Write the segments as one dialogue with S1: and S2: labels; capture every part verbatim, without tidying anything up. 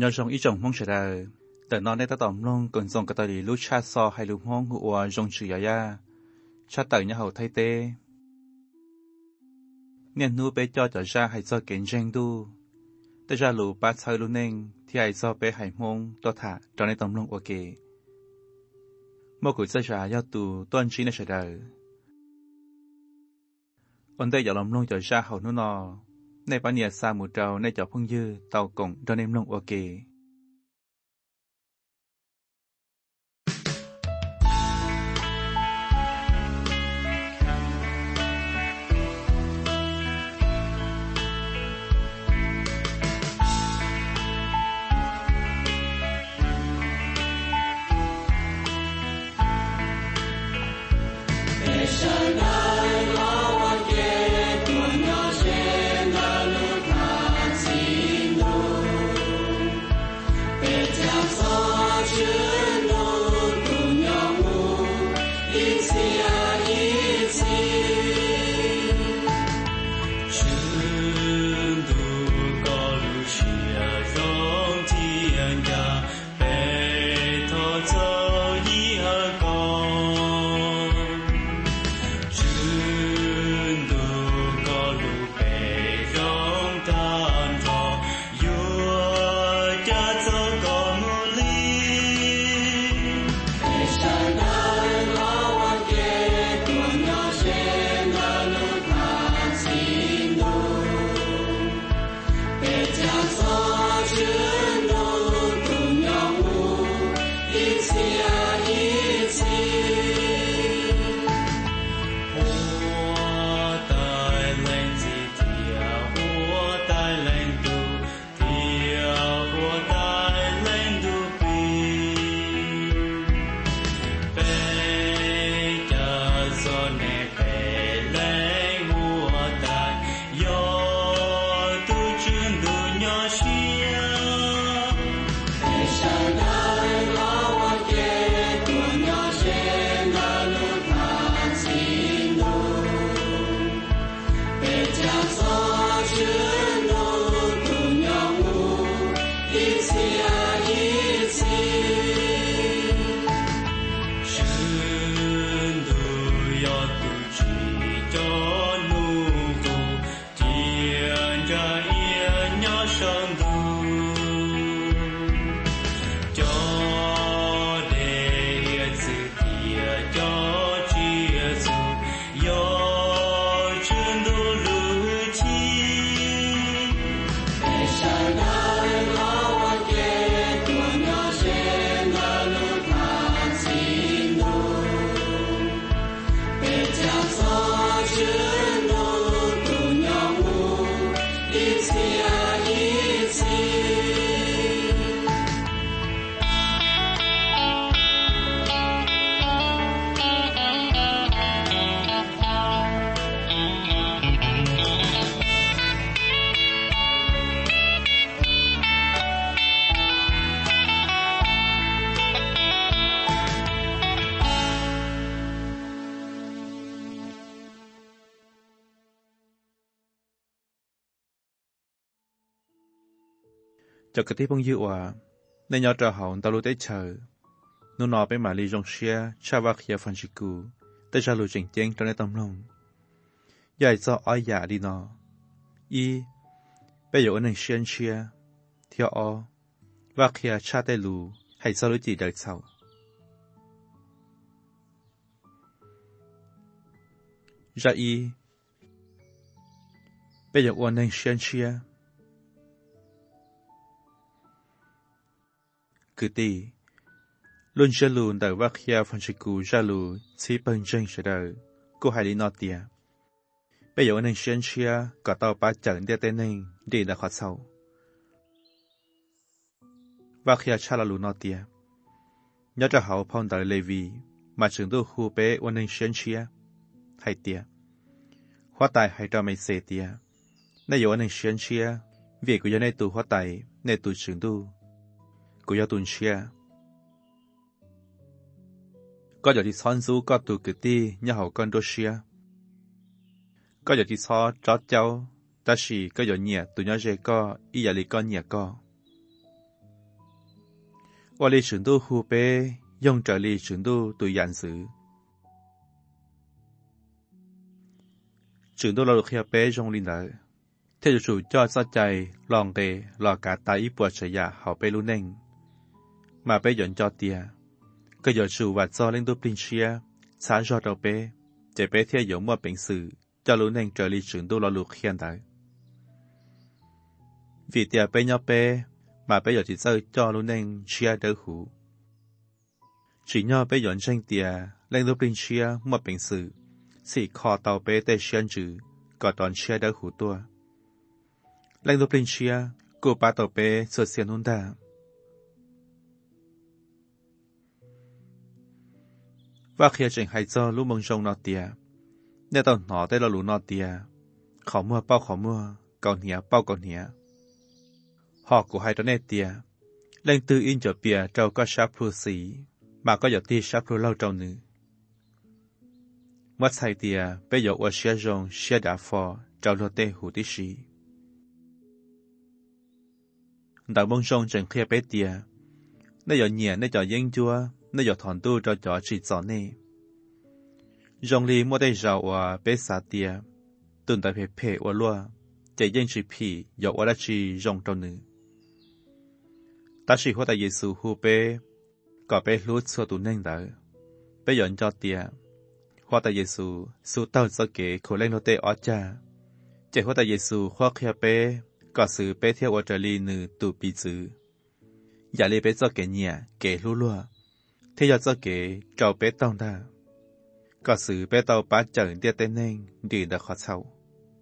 S1: nhớ trong ý chồng mong sẽ đờiแต่นอนได้ตะต่อมลงก่อนส่งกระต่ายลูกชาซอให้ลูกห้องหัวจงชื่อยายาชาเต่ยเนี่ยเขาไทยเต้เนี่ยนู้ไปจอจ่อชาให้ซอเก่งเจงดูแต่ชาลูป้าเชยลูกเน่งที่ให้ซอไปให้มงตัวถาจอในต่อมลงโอเคเมื่อกุยเสชายาตูต้นชี้ในเฉดายอันได้อย่าล้อมลงจ่อชาเขานู่นนอในปัญญาสามุเจ้าในจ่อพึ่งยืดเต่ากงจอในลงโอเคจากที่พงยืว่าในยอดจะหาตาลุได้เชอนูนอไปมาลีจงเชียชาวาเคียฟันชิกูแต่ชาลูเจงเจงจนในตำลงใหญ่จะอ้อยยาดีนออีไปอยู่ในเชียนเชียเที่ยวอว่าเคียชาได้ลูให้สรุจีได้เศร้าจะอีไปอยู่ในเชียนเชียคือตีลุนเชลูนแต่ว่าเคียฟันชิกูจาลูซีเป็นเจงเฉดร์กูหายลีนอเตียไปอยู่ในเชียนเชียก็ต่อป้าจังเดียเต้นนึงดีแต่ขอเศร้าว่าเคียชาลาลูนอเตียยอดจะหาพองแต่เลวีมาถึงตัวคูเปวันในเชียนเชียให้เตียหัวตายให้เราไม่เสียเตียในอยู่ในเชียนเชียเวียกูยังในตัวหัวตายในตัวถึงตัวกูอยากตุนเชียก็อยากที่ซ้อนซูก็ตัวกึตีเนี่ยเขากันตัวเชียก็อยากที่ซ้อจอดเจ้าแต่สิก็อยากเนี่ยตัวเนี่ยเจก็อีอยากลีก็เนี่ยก็ว่าลีฉุนตู้ฮูเป้ยงจะลีฉุนตู้ตุยันสือฉุนตู้เราลูกเขียเป้ยงลินเดอเทจุจูจอดสัจใจลองเตลอกาตาอีปวดเฉยเขาไปรู้เน่งมาไปหย่อนจอเตียก็หย่อนชูวัดซอเล่นตัวปรินเชียสารจอดเอาเป้เจเป้เที่ยวหยงมั่วเป็นสื่อจะรู้เน่งจะลีฉุนตู้เราลูกเขียนได้vì tia bé nhỏ bé mà bé giờ chỉ chơi cho luôn nên chia đỡ hủ chỉ nhỏ bé dọn tranh tia lên lúc bên chia một bình sự chỉ kho tàu bé để xuyên chữ có đòn chia đỡ hủ tua lên lúc bên chia cô ba tàu bé sửa xiên hôn ta và khi trình hay cho lúc mong trông nó tia nếu tàu nó tới là lũ nó tia khó mua bao khó mua còn nhẹ bao còn nhẹ họ của hai đứa này tia lên từ in cho bia trâu có sáp phu sĩ mà có giờ ti sáp phu lâu trâu nữ mất sai tia bây giờ ở xe rong xe đá phò trâu lô tê hủ tí sĩ đạo mong rong chẳng kia bé tia nơi giờ nhẹ nơi giờ yên chua nơi giờ thọn tu cho cho chỉ gió nè rong li mua đây rau à bé xả tia tuần tại phê phê ở lúa chạy yên chỉ phì giờ ở đó chỉ rong trâu nữ ta chỉ hoa tại Giêsu hu bé có bé lúa xua tụ nên đỡ bé dọn cho tia hoa tại Giêsu su tao cho kế khổ lên lô tê ở cha chạy hoa tại Giêsu hoa kia bé có sự bé theo ở trở li nữ tụ bị chữ giả li bé cho kế nhà kế lúa lúa thế giờ cho kế trâu bé tông ta có sự bé tàu bá chở tia tên nên đi đã khó sau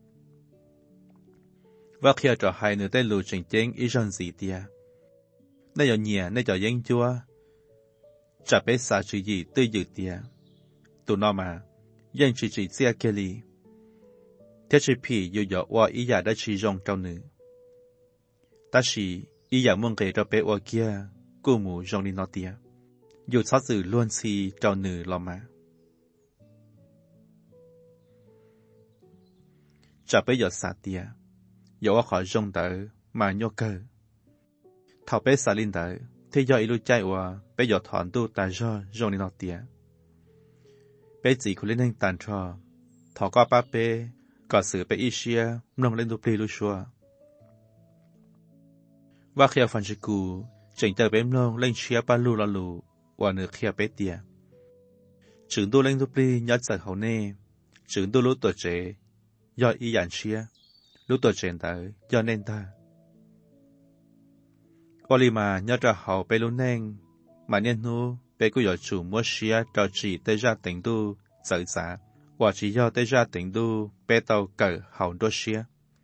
S1: và khi cho hai nữ tên lù trình chén ý rằng gì tia nơi giờ nhẹ nơi giờ yên chúa chả biết sao chuyện gì tư dự tia tụi nó mà yên chỉ chỉ xe kia li thế chỉ phi dù giờ qua ý giả đã chỉ rong trong nữ ta chỉ ý giả muốn kể cho bé qua kia cô mù rong đi nó tia dù sao sự luôn si trong nữ lo mà chả biết giờ xa tia giờ qua khỏi rong đỡ mà nhô cơ thảo bé xả linh đỡ thế do ilu chạy qua bé giờ thọn tu ta do rong đi nọ tia bé chỉ có lên hành tàn cho thọ có ba bé có sự bé Asia nông lên tu pli lu xua và khi phần chỉ cù chỉnh tờ bé nông lên chia ba lu la lu và nửa khi bé tia trưởng tu lên tu pli nhớ sợ hậu nè trưởng tu lú tuổi trẻ do y giản chia lú tuổi trẻ tới do nên ta Oli mà nhớ ra hậu bé luôn nên mà nên nu bé cứ giờ chủ mua xia cho chỉ tới ra tỉnh tu sợ xã và chỉ do tới ra tỉnh tu bé tàu cỡ hậu đôi xia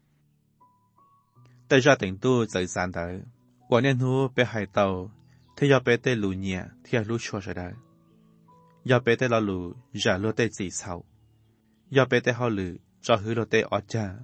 S1: tới ra tỉnh tu sợ xã tới và nên nu bé hai tàu thế do bé tới lù nhẹ thì lù chua rồi đấy do bé tới là lù giả lù tới gì sao do bé tới họ lù cho hứa lù tới ở cha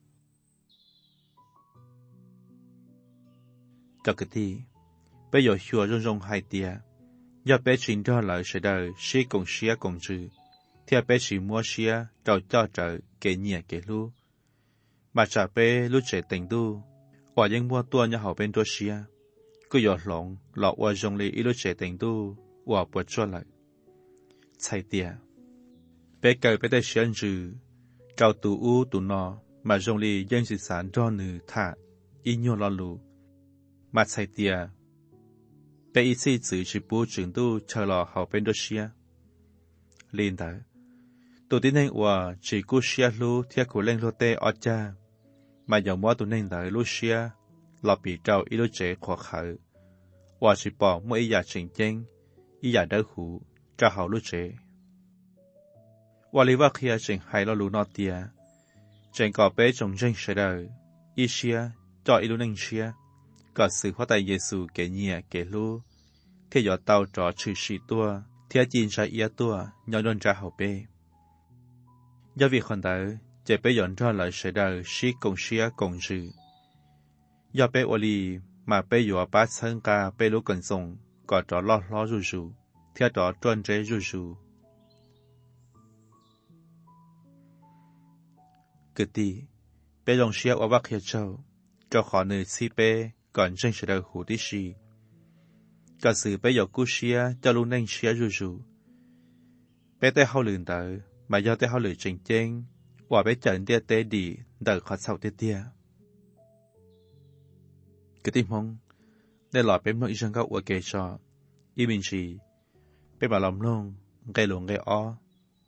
S1: cho cái gì bây giờ xua rong rong hai tia do bé chuyển cho lại sẽ đời sĩ cùng xía cùng chữ theo bé chỉ mua xía rồi cho trợ kể nhẹ kể lu mà trả bé lu trẻ tình tu và những mua tua nhà hậu bên tua xía cứ giờ lỏng lọ qua rong li lu trẻ tình tu và bớt cho lại sai tia bé cởi bé tay xuyên chữ trao tụ u tụ nọ mà rong li dân sinh sản cho nữ thả in nhau lo lu mà sai tia bé ý chí chỉ chỉ bố trưởng tu chờ lò hậu bên đôi xia lên tới tụi tin nênว่าchỉ cú xia lu theo của lên lô tê ở cha mà dòng mua tụi nên tới lu xia lò bị trâu ý lu chế khó khởiว่าchỉ bỏ mỗi ý giả chỉnh chênh ý giả đỡ hủ cho hậu lu chếว่าlý vác kia chỉnh hay lo lu nọ tia chỉnh có bé trồng tranh sẽ đời ý xia cho ý lu nên xia có sự hóa tại Giêsu kể nhẹ kể lu thế giờ tàu trò trừ sĩ tua thế chín sai ia tua nhỏ đơn ra hậu bê do việc hoàn tới chế bé dọn ra lại sẽ đời sĩ cùng xia cùng dự do bé oli mà bé dọa bát thân ca bé lu cần dùng có trò lo lo rù rù theo trò tròn chế rù rù cứ tí bé dòng xia ở bắc hiệp châu cho khó nơi si bé còn tranh sẽ đời hủ tí xì cả sự bây giờ cú xia cho luôn nên xia rù rù bé té hao lươn tới mà do té hao lươn chỉnh chênh và bé chẩn tia té đi đỡ khó sầu tia tia cái tim mong để lọt bé nội dân gạo ở kề cho y bình chỉ bé bảo lòng lông gây luồng gây o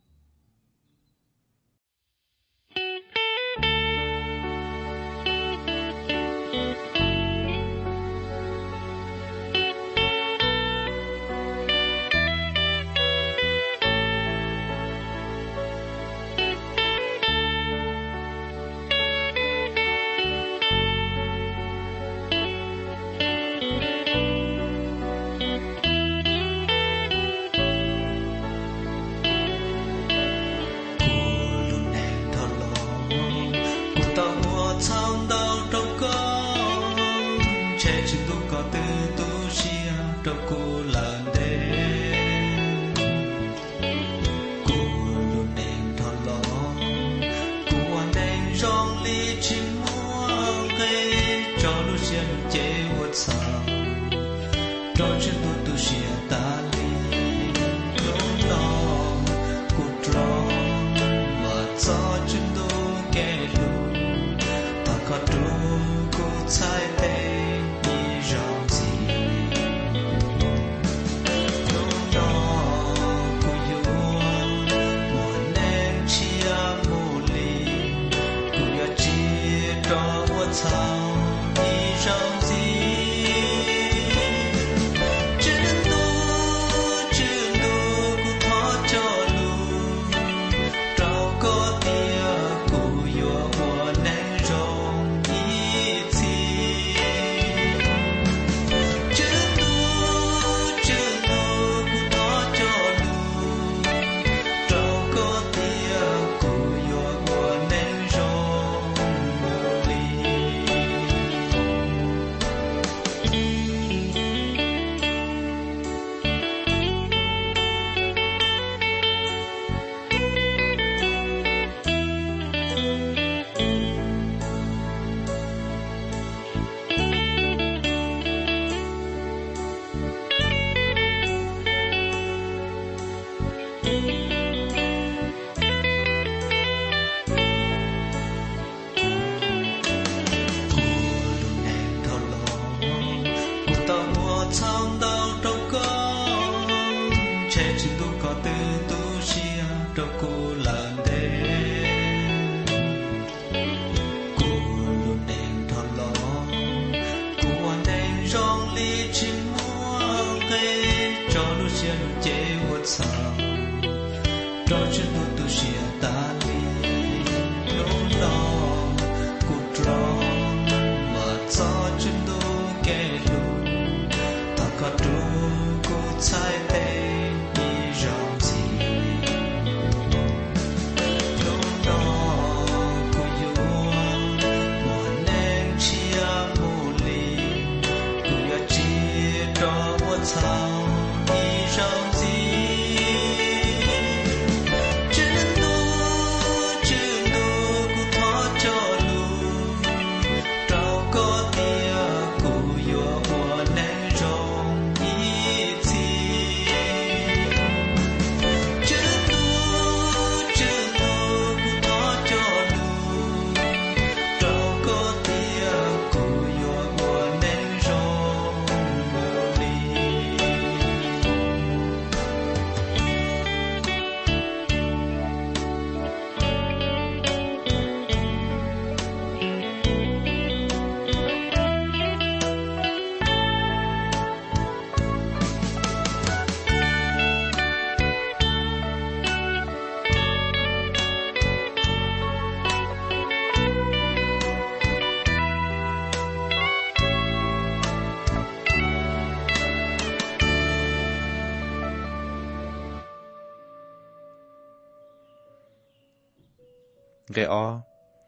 S1: cái o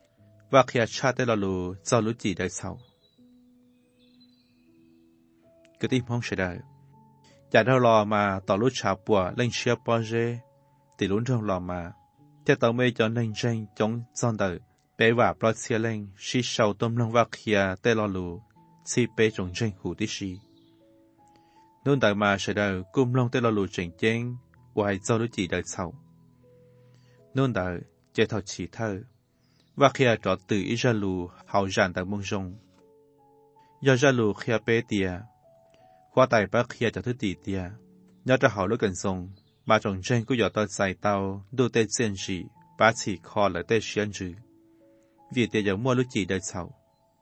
S1: và khi cha tới là lù cho lũ chỉ đời sau cái tim không sẽ đời chả đâu lò mà tỏ lũ chả bùa lên xe bò dê thì lũ trong lò mà theo tàu mê cho nên tranh chống son đời bé và bò xe lên xí sầu tôm lông và khi tới là lù xí bé trồng tranh hủ tí xí nôn đời mà sẽ đời cung long tới lo lù trình chén hoài do lúc chỉ đời sau nôn đời chế thọ chỉ thơ và khi trọ từ ý ra lù hậu giản tại mông rong do ra lù khi bé tia khoa tài bác khi cho thứ tỷ tia nhớ cho hậu lúc cần sông mà trồng trên cũng giờ tao xài tao đu tê xiên gì bá chỉ kho lại tê xiên gì vì tia giờ mua lúc chỉ đời sau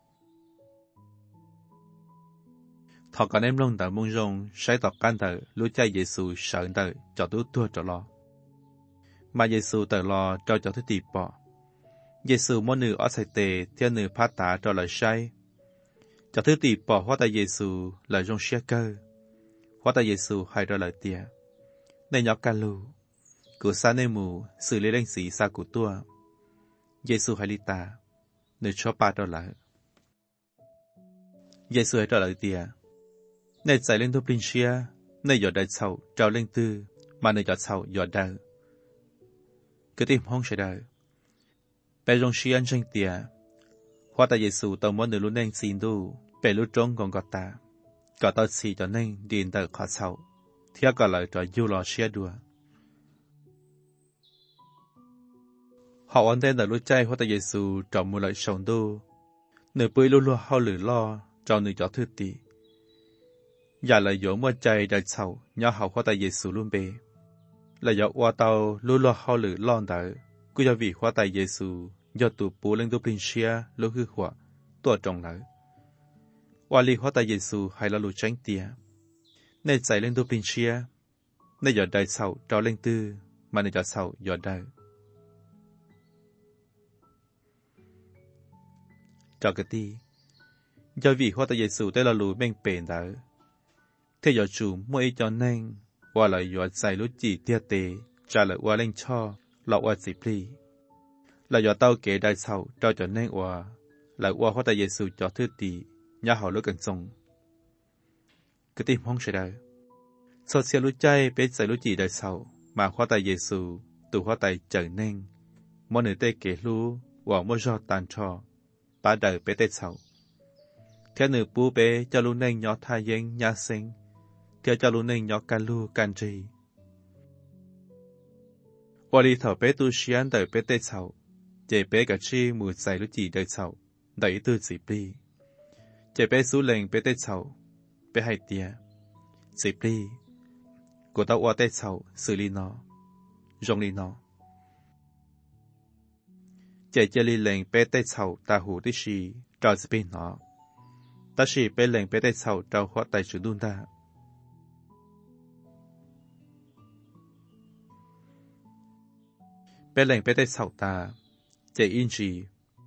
S1: thọ cả em long tại mông rong sai tọt can tờ lúc chạy Giêsu sợ tờ cho tú tua cho lo mà Giêsu tờ lo cho cho thứ tỷ bỏ Giêsu mỗi nữ ở sai tề theo nữ phát tả cho lời sai cho thứ tỷ bỏ hóa tại Giêsu lời rong xe cơ hóa tại Giêsu hay ra lời tia nên nhóc ca lu của sa nê mù xử lý đánh sĩ sa của tua Giêsu hay li ta nữ cho ba trở lại Giêsu hay trở lại tia nên chạy lên top linh xia nên giờ đại sầu trào lên tư mà nên giờ sầu giờ đời cứ tìm không sẽ đời bé rong xia anh tranh tia hóa tại Giêsu tao muốn nữ luôn nên xin du bé lúc trống còn gọt ta gọt tao xì cho nên điền đời khó sầu theo gọi lại cho du lò xia đùa họ ăn tên đời lúc chay hóa tại Giêsu trồng một loại sống du nửa bưởi lu lu hao lử lo cho nửa cho thứ tỷ giờ là dỗ mua chay đại sầu nhớ học hóa tại Giêsu luôn bề là dỗ qua tàu lu lu hao lử lo đỡ cứ do vì hóa tại Giêsu do tụ bố lên tu linh xia lúc hư hóa tua trồng lại qua li hóa tại Giêsu hay là lù tránh tia nên chạy lên tu linh xia nên giờ đại sầu trao lên tư mà nên giờ sầu giờ đời cho cái ti do vì hóa tại Giêsu đây là lù bên bền đỡ thế giờ chủ mỗi cho nên qua lại giờ chạy lúc chỉ tia tề trả lại qua lên cho lọ qua chỉ pli là do tao kể đại sầu cho cho nên qua lại qua hóa tại Giêsu cho thứ tỷ nhà họ lúc cần sống cái tim không sẽ đời sau xe lúc chay bé chạy lúc chỉ đại sầu mà hóa tại Giêsu từ hóa tại trở nên mỗi người tê kể lu qua mỗi giọt tàn cho ba đời bé tê sầu theo nửa bố bé cho lu nên nhỏ thay dân nhà sinh theo cho lu nên nhỏ can lu can trì qua đi thở bé tu xian đời bé tê sầu chế bé cả chi mùi chạy lúc chỉ đời sầu đẩy tư chỉ pli chế bé số lệnh bé tê sầu bé hai tia chỉ pli của tao qua tê sầu xử lý nó rong lý nó chế chế lý lệnh bé tê sầu ta hủ tí xì trao chỉ pli nó ta xì bé lệnh bé tê sầu trao hóa tài chủ đun ta bé lệnh bé tê sầu ta chế in gì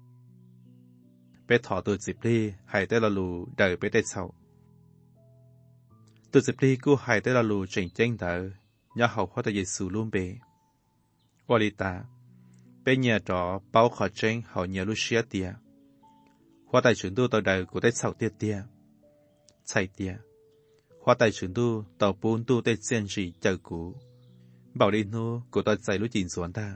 S1: bé thọ từ dịp đi hay tới là lù đời bé tê sầu từ dịp đi cô hay tới là lù chỉnh chênh đỡ nhớ học hóa tại Giêsu luôn bề qua đi ta bé nhà trọ bao khó chênh họ nhà lúc xía tia hóa tại chuyển tu tàu đời của tê sầu tia tia chạy tia hóa tại chuyển tu tàu bốn tu tê xiên gì chờ cũ bảo đi nô của tàu chạy lúc chỉnh xuống ta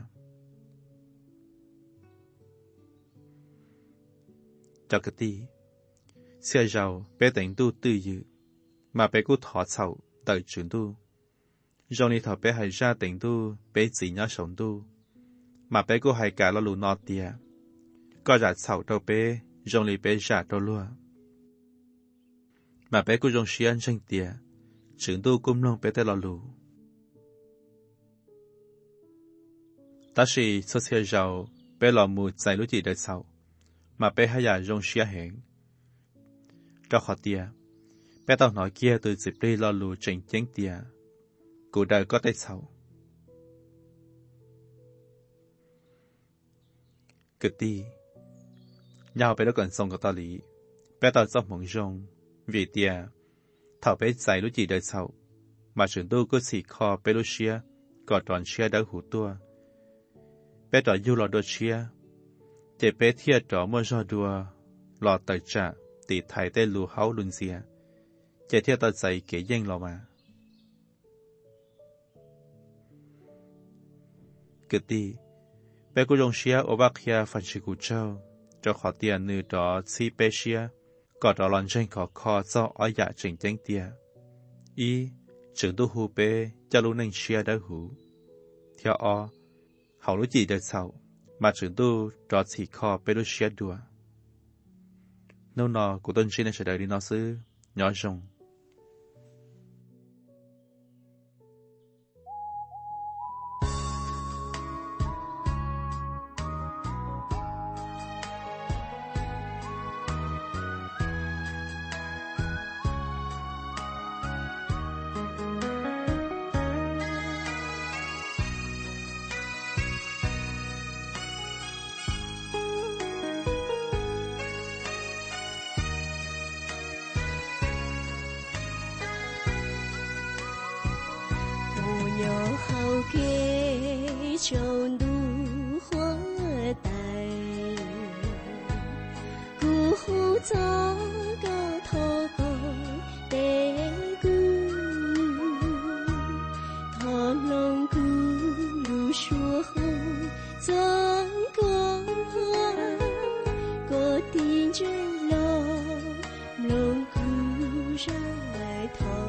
S1: cho cái tí xe giàu bé tỉnh tu tư dự mà bé cũng thọ sầu đời chuyển tu rồi đi thọ bé hay ra tỉnh tu bé chỉ nhớ sống tu mà bé cũng hay cả lo lù nọ tia có ra sầu đâu bé rồi đi bé ra đâu luôn mà bé cũng dùng xiên tranh tia chuyển tu cũng long bé tới lo lù ta chỉ số xe giàu bé lo mù chạy lúc chỉ đời sau mà bé hay là rong xia hẹn cho họ tia bé tao nói kia từ dịp đi lo lù trình chén tia cuộc đời có tay sầu cực đi nhau bé đã còn xong cái tao lý bé tao trong mộng rong vì tia thảo bé chạy lúc chỉ đời sầu mà trường tu cứ xì kho bé lúc xia có tròn xia đỡ hủ tua bé trò du lò đôi xia chế bé thiệt trò mua do đùa lò tài trả tỷ thái tê lù háo luân xìa chế thiệt tao dạy kế danh lò mà cứ đi bé cô rong xia ở bắc kia phần chỉ cụ châu cho khó tiền nữ đó xí bé xia có đó lon tranh khó khó do ở nhà trình tranh tiền ý trưởng tu hù bê cho lu nâng xia đỡ hù theo o hậu lu chỉ đời sau mà trưởng tu trò chỉ kho bê lu xia đùa nô nọ của tôn xin sẽ đợi đi nó sư nhỏ rồng
S2: trong đu hoa tài cú hú gió cao thô có tế cú thọ lòng cú lù xua hông gió có có tin trên lòng lòng cú ra lại thọ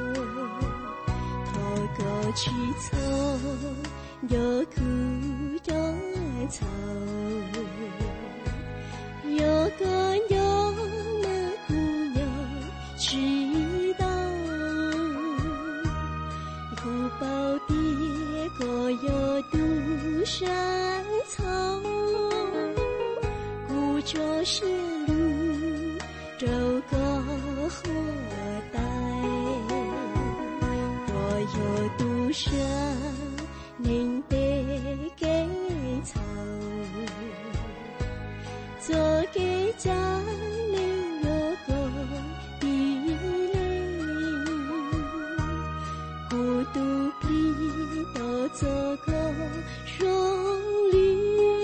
S2: thọ có chỉ thọ nhớ cứ đó thầu nhớ có nhớ mà cứ nhớ chỉ đau cụ bao tía có nhớ tu sáng thâu cụ cho xe lưu đâu có hoa tai có nhớ tu sáng nên tế cái thầu cho cái cha nên nhớ có đi lên cô tu pri to cho có rong li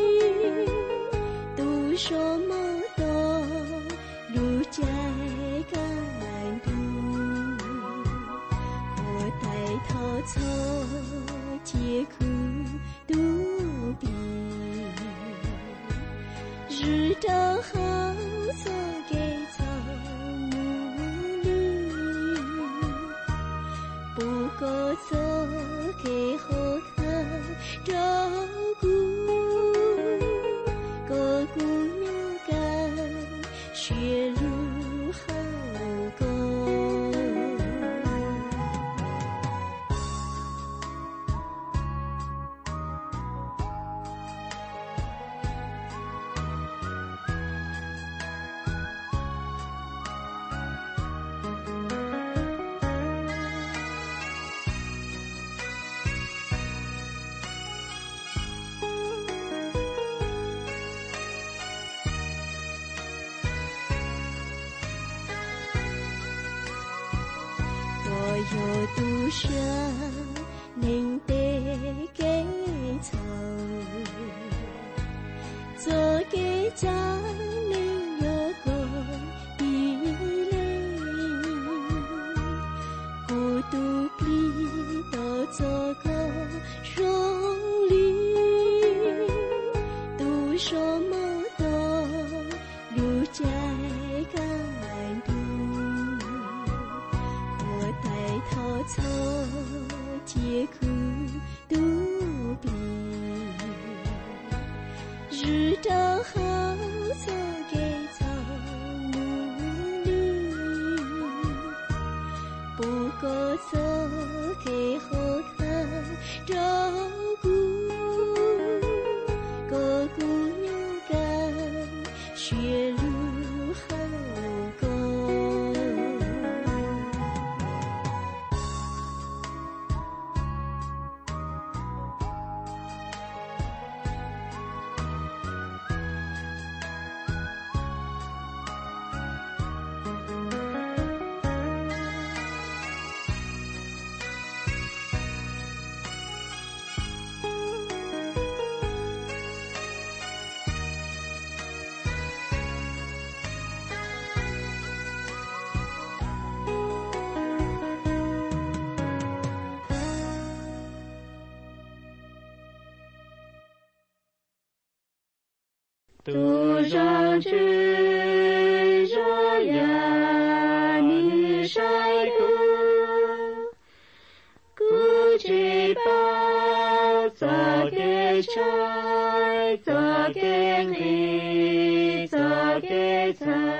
S2: tu so mơ to lu trái càng tu của tay thọ cho chia khu tu bì日照好做给草木绿不过做给后看照顾个姑娘干学路好过有独生您得给草做给家您有个地雷孤独里都做个容里独说么多路在干度头草皆苦杜比日照好做给草木绿不过做给后看照顾个姑娘干学路好过
S3: 独生之热呀，你晒哭。 chỉ bao cho cái trái cho cái ly cho cái trái